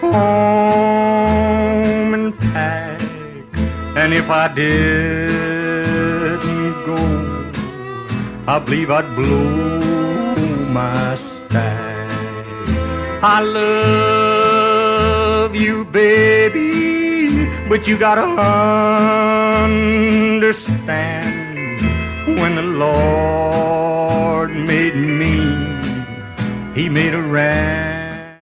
home and pack. And if I didn't go, I believe I'd blow my stack. I love you, baby, but you gotta understand, when the Lord made me, He made a ram.